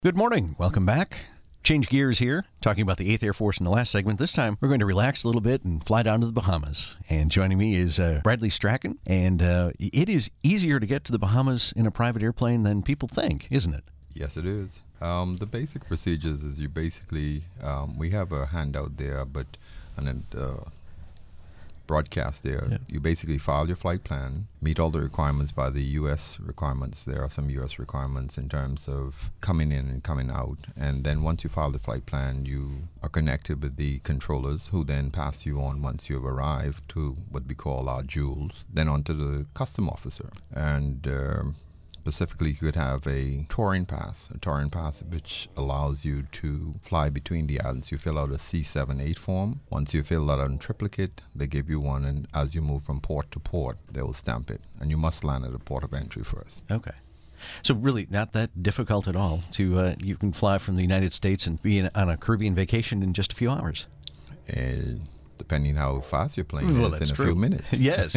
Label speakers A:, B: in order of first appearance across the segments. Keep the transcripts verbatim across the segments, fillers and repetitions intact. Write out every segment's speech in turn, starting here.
A: Good morning. Welcome back. Change gears here, talking about the eighth Air Force in the last segment. This time, we're going to relax a little bit and fly down to the Bahamas. And joining me is uh, Bradley Strachan. And uh, it is easier to get to the Bahamas in a private airplane than people think, isn't it?
B: Yes, it is. Um, the basic procedures is you basically, um, we have a handout there, but and a uh, broadcast there. Yeah. You basically file your flight plan, meet all the requirements by the U S requirements. There are some U S requirements in terms of coming in and coming out. And then once you file the flight plan, you are connected with the controllers who then pass you on once you've arrived to what we call our jewels, then on to the custom officer. And uh, specifically, you could have a touring pass, a touring pass which allows you to fly between the islands. You fill out a C seventy-eight form. Once you fill that out in triplicate, they give you one, and as you move from port to port, they will stamp it. And you must land at the port of entry first.
A: Okay. So really not that difficult at all. To uh, you can fly from the United States and be in, on a Caribbean vacation in just a few hours.
B: Uh, depending how fast your plane
A: well,
B: is in a
A: true.
B: few minutes.
A: Yes.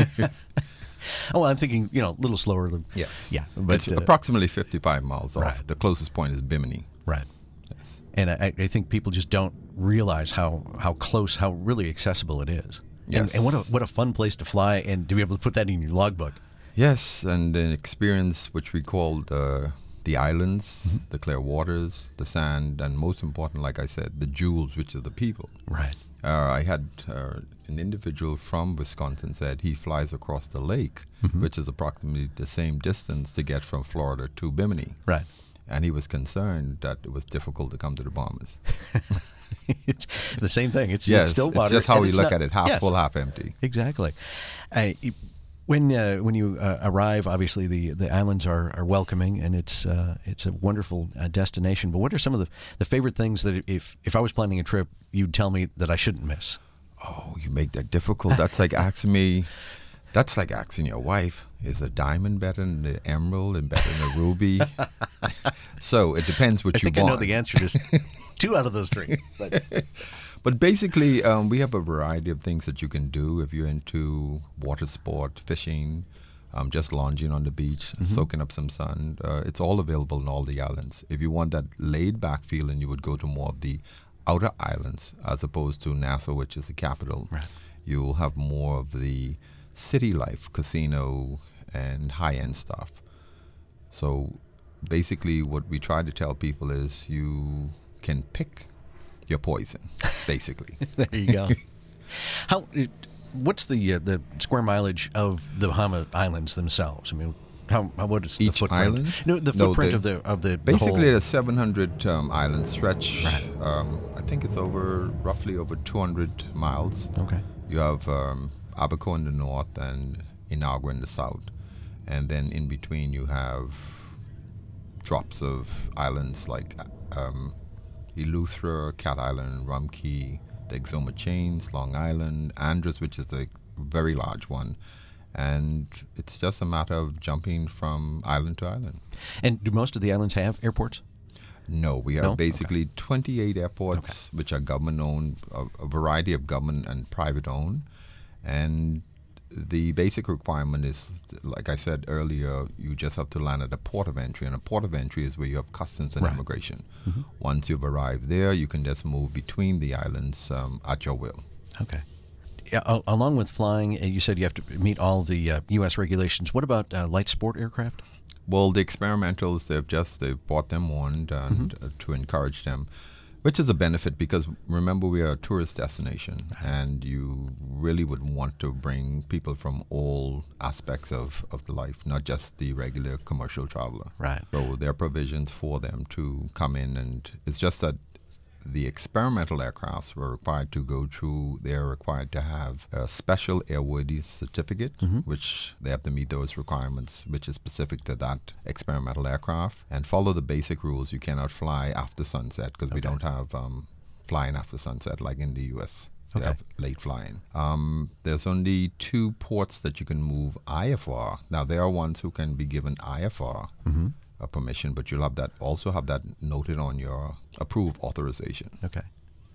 A: Oh, I'm thinking, you know, a little slower. Than,
B: yes.
A: Yeah. But,
B: it's
A: uh,
B: approximately fifty-five miles off.
A: Right.
B: The closest point is Bimini.
A: Right.
B: Yes.
A: And I, I think people just don't realize how, how close, how really accessible it is.
B: Yes.
A: And, and what a what a fun place to fly and to be able to put that in your logbook.
B: Yes, and an experience which we call the, the islands, mm-hmm. the clear waters, the sand, and most important, like I said, the jewels, which are the people.
A: Right.
B: Uh, I had uh, an individual from Wisconsin said he flies across the lake, mm-hmm. which is approximately the same distance to get from Florida to Bimini.
A: Right.
B: And he was concerned that it was difficult to come to the Bahamas.
A: It's the same thing. It's,
B: yes,
A: it's still water.
B: It's just how we look
A: not,
B: at it, half
A: yes,
B: full, half empty.
A: Exactly. Uh, when uh, when you uh, arrive, obviously the, the islands are, are welcoming, and it's uh, it's a wonderful uh, destination. But what are some of the, the favorite things that if if I was planning a trip, you'd tell me that I shouldn't miss?
B: Oh, you make that difficult. That's like asking me. That's like asking your wife, is a diamond better than the emerald and better than the ruby? So it depends what
A: I
B: you
A: think
B: want.
A: I know the answer to two out of those three. But,
B: but basically, um, we have a variety of things that you can do if you're into water sport, fishing, um, just lounging on the beach, mm-hmm. soaking up some sun. Uh, it's all available in all the islands. If you want that laid-back feeling, you would go to more of the outer islands as opposed to Nassau, which is the capital.
A: Right.
B: You'll have more of the city life, casino, and high-end stuff. So basically what we try to tell people is you can pick your poison, basically.
A: There you go. How? What's the uh, the square mileage of the Bahama Islands themselves? I mean, how, how what is the
B: Each
A: footprint?
B: island?
A: No, the
B: No,
A: footprint
B: the-
A: of the of the
B: Basically,
A: the
B: a seven hundred um, island stretch.
A: Right.
B: Um, I think it's over roughly over two hundred miles.
A: whole. Okay.
B: You have um, Abaco in the north and Inagua in the south. And then in between you have drops of islands like um, Eleuthera, Cat Island, Rum Cay, the Exuma Chains, Long Island, Andros, which is a very large one. And it's just a matter of jumping from island to island.
A: And do most of the islands have airports?
B: No, we have
A: No?
B: basically
A: Okay.
B: twenty-eight airports, which are government-owned, a, a variety of government and private-owned. And the basic requirement is, like I said earlier, you just have to land at a port of entry, and a port of entry is where you have customs and
A: Right.
B: immigration.
A: Mm-hmm.
B: Once you've arrived there, you can just move between the islands um, at your will.
A: Okay. Yeah, al- along with flying, uh, you said you have to meet all the uh, U S regulations. What about uh, light sport aircraft?
B: Well, the experimentals, they've just, they've brought them on and,
A: Mm-hmm.
B: uh, to encourage them, which is a benefit because remember we are a tourist destination and you really would want to bring people from all aspects of, of the life, not just the regular commercial traveler.
A: Right.
B: So there are provisions for them to come in, and it's just that the experimental aircrafts were required to go through, they're required to have a special airworthiness certificate,
A: Mm-hmm.
B: which they have to meet those requirements, which is specific to that experimental aircraft, and follow the basic rules. You cannot fly after sunset because we
A: Okay.
B: don't have um, flying after sunset like in the U S. They
A: Okay.
B: have late flying. Um, there's only two ports that you can move I F R. Now, there are ones who can be given I F R.
A: Mm-hmm.
B: uh, permission, but you'll have that also have that noted on your approved authorization.
A: Okay.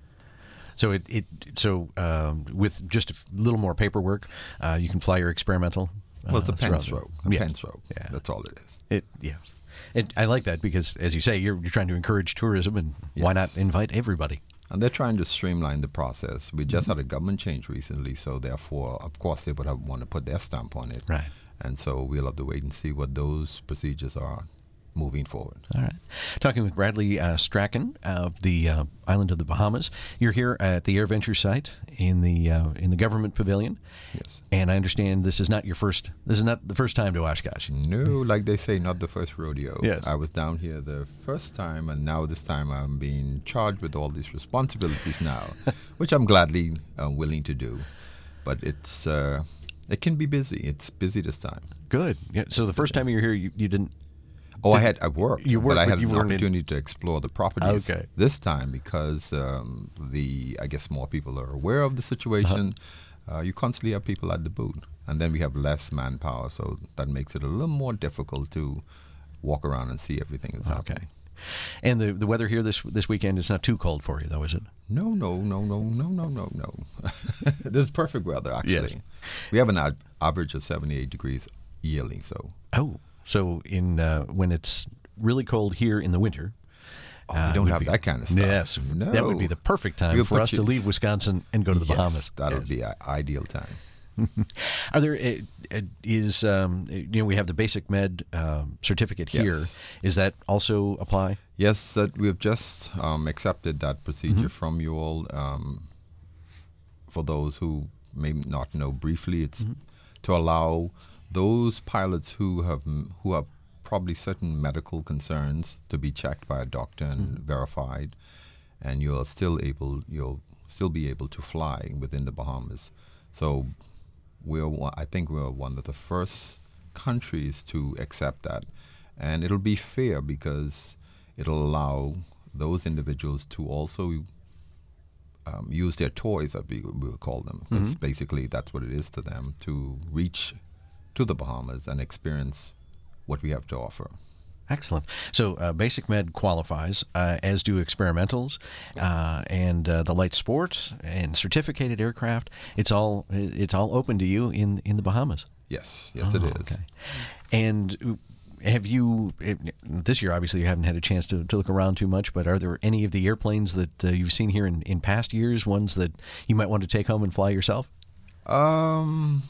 A: So it, it so um, with just a f- little more paperwork, uh, you can fly your experimental.
B: Well, it's a
A: uh,
B: pen
A: throughout
B: stroke.
A: the-
B: A
A: yeah.
B: pen stroke.
A: Yeah.
B: That's all it is.
A: It yeah. It, I like that because, as you say, you're, you're trying to encourage tourism, and
B: Yes.
A: why not invite everybody?
B: And they're trying to streamline the process. We just had a government change recently, so therefore, of course, they would have want to put their stamp on it.
A: Right.
B: And so we'll have to wait and see what those procedures are moving forward.
A: All right. Talking with Bradley uh, Strachan of the uh, island of the Bahamas. You're here at the AirVenture site in the uh, in the government pavilion.
B: Yes.
A: And I understand this is not your first. This is not the first time to Oshkosh.
B: No, like they say, not the first rodeo.
A: Yes.
B: I was down here the first time, and now this time I'm being charged with all these responsibilities now, which I'm gladly uh, willing to do. But it's uh, it can be busy. It's busy this time.
A: Good. Yeah. So the first time you were here, you, you didn't.
B: Oh, I had I worked,
A: You worked,
B: but I
A: but
B: had
A: you
B: an
A: weren't in-
B: opportunity to explore the properties
A: Okay.
B: this time because um, the I guess more people are aware of the situation. Uh-huh. Uh, you constantly have people at the booth, and then we have less manpower, so that makes it a little more difficult to walk around and see everything that's
A: Okay.
B: happening.
A: And the the weather here this this weekend is not too cold for you, though, is it?
B: No, no, no, no, no, no, no, no. This is perfect weather, actually.
A: Yes.
B: We have an ad- average of seventy-eight degrees yearly, so
A: Oh, so in uh, when it's really cold here in the winter.
B: oh, we
A: uh,
B: don't
A: would
B: have
A: be-
B: that kind of stuff.
A: Yes,
B: no.
A: that would be the perfect time
B: We'll
A: for
B: put
A: us
B: you-
A: to leave Wisconsin and go to the
B: yes,
A: Bahamas.
B: that would
A: Yes.
B: be an ideal time.
A: Are there uh, uh, is um, you know we have the Basic Med um, certificate here.
B: Yes.
A: Is that also apply?
B: Yes, that we've just um, accepted that procedure
A: Mm-hmm.
B: from you all. Um, for those who may not know briefly, it's
A: Mm-hmm.
B: to allow those pilots who have m- who have probably certain medical concerns to be checked by a doctor and
A: Mm-hmm.
B: verified, and you're still able you'll still be able to fly within the Bahamas. So we're one- I think we're one of the first countries to accept that, and it'll be fair because it'll allow those individuals to also um, use their toys, as we, we would call them, because basically that's what it is to them, to reach to the Bahamas and experience what we have to offer.
A: Excellent. So uh, Basic Med qualifies, uh, as do experimentals, uh, and uh, the light sport and certificated aircraft. It's all it's all open to you in in the Bahamas.
B: Yes, yes, it
A: Oh,
B: is.
A: Okay. And have you it, this year? Obviously, you haven't had a chance to, to look around too much. But are there any of the airplanes that uh, you've seen here in, in past years? Ones that you might want to take home and fly yourself?
B: Um,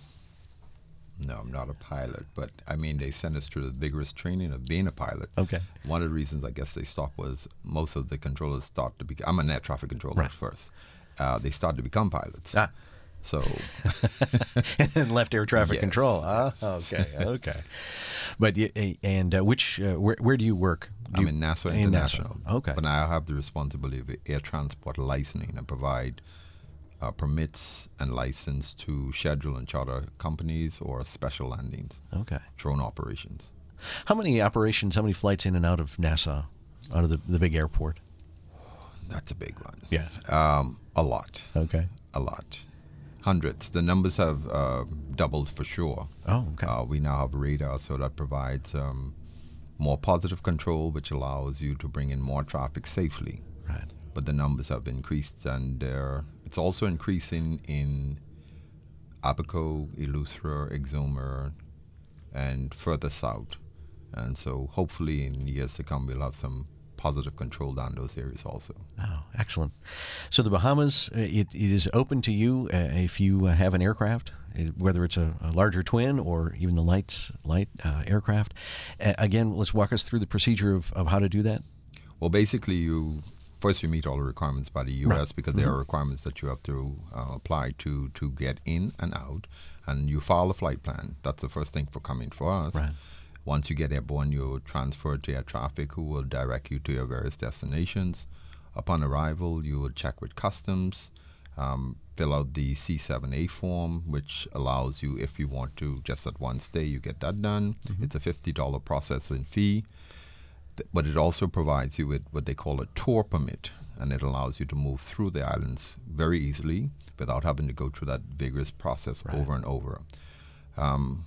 B: no, I'm not a pilot, but I mean, they sent us through the vigorous training of being a pilot.
A: Okay.
B: One of the reasons I guess they stopped was most of the controllers start to be. I'm an air traffic controller
A: Right.
B: first. Uh, they start to become pilots.
A: Ah.
B: So
A: And then left air traffic
B: Yes.
A: control. Ah, okay, okay. But y- and uh, which uh, where where do you work? Do
B: I'm
A: you-
B: in NASA
A: in
B: International.
A: NASA. Okay.
B: But I have the responsibility of air transport licensing and provide uh, permits and license to schedule and charter companies or special landings,
A: Okay.
B: drone operations.
A: How many operations? How many flights in and out of Nassau, out of the the big airport?
B: That's a big one.
A: Yes.
B: Um, a lot.
A: Okay.
B: A lot. Hundreds. The numbers have uh, doubled for sure.
A: Oh, okay.
B: Uh, we now have radar, so that provides um, more positive control, which allows you to bring in more traffic safely.
A: Right.
B: But the numbers have increased, and they're, it's also increasing in Abaco, Eleuthera, Exumer, and further south. And so hopefully in years to come, we'll have some positive control down those areas also.
A: Oh, excellent. So the Bahamas, uh, it, it is open to you uh, if you uh, have an aircraft, uh, whether it's a, a larger twin or even the lights, light uh, aircraft. Uh, again, let's walk us through the procedure of, of how to do that.
B: Well, basically, you first you meet all the requirements by the U S
A: Right.
B: because there are requirements that you have to uh, apply to to get in and out, and you file a flight plan. That's the first thing for coming for us.
A: Right.
B: Once you get airborne, you're transferred to air traffic, who will direct you to your various destinations. Upon arrival, you will check with customs, um, fill out the C seven A form, which allows you, if you want to, just at one stay, you get that done. Mm-hmm. It's a fifty dollars processing fee, Th- but it also provides you with what they call a tour permit, and it allows you to move through the islands very easily without having to go through that vigorous process
A: Right.
B: over and over. Um,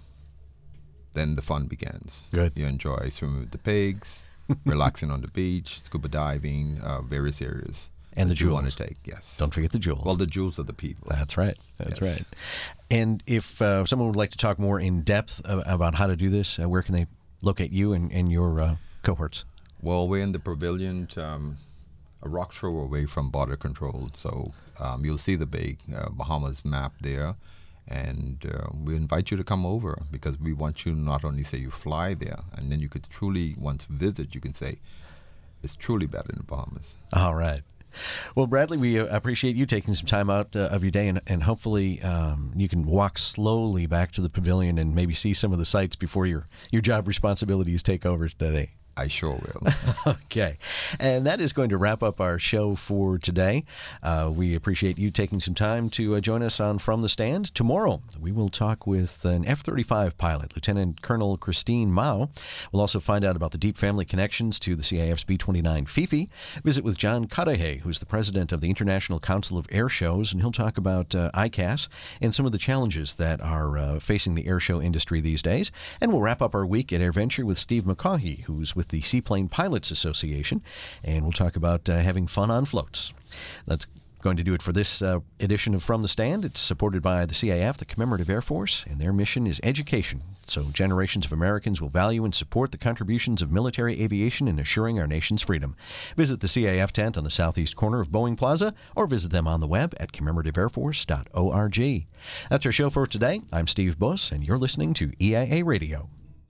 B: then the fun begins.
A: Good.
B: You enjoy swimming with the pigs, relaxing on the beach, scuba diving, uh, various areas.
A: And
B: that
A: the
B: you want
A: jewels.
B: to take, yes.
A: Don't forget the jewels.
B: Well, the jewels are the people.
A: That's right. That's
B: Yes.
A: right. And if uh, someone would like to talk more in depth uh, about how to do this, uh, where can they locate you and, and your uh, cohorts?
B: Well, we're in the pavilion, um, a rock throw away from border control. So um, you'll see the big uh, Bahamas map there. And uh, we invite you to come over because we want you not only say you fly there, and then you could truly, once visit, you can say it's truly better in the Bahamas.
A: All right. Well, Bradley, we appreciate you taking some time out uh, of your day, and, and hopefully um, you can walk slowly back to the pavilion and maybe see some of the sights before your, your job responsibilities take over today.
B: I sure will.
A: Okay. And that is going to wrap up our show for today. Uh, we appreciate you taking some time to uh, join us on From the Stand. Tomorrow, we will talk with an F thirty-five pilot, Lieutenant Colonel Christine Mao. We'll also find out about the deep family connections to the C I F's B twenty-nine Fifi. Visit with John Cudahy, who's the president of the International Council of Air Shows, and he'll talk about uh, I C A S and some of the challenges that are uh, facing the air show industry these days. And we'll wrap up our week at AirVenture with Steve McCaughey, who's with the Seaplane Pilots Association, and we'll talk about uh, having fun on floats. That's going to do it for this uh, edition of From the Stand. It's supported by the C I F, the Commemorative Air Force, and their mission is education, so generations of Americans will value and support the contributions of military aviation in assuring our nation's freedom. Visit the C I F tent on the southeast corner of Boeing Plaza, or visit them on the web at commemorative air force dot org. That's our show for today. I'm Steve Buss, and you're listening to E I A Radio.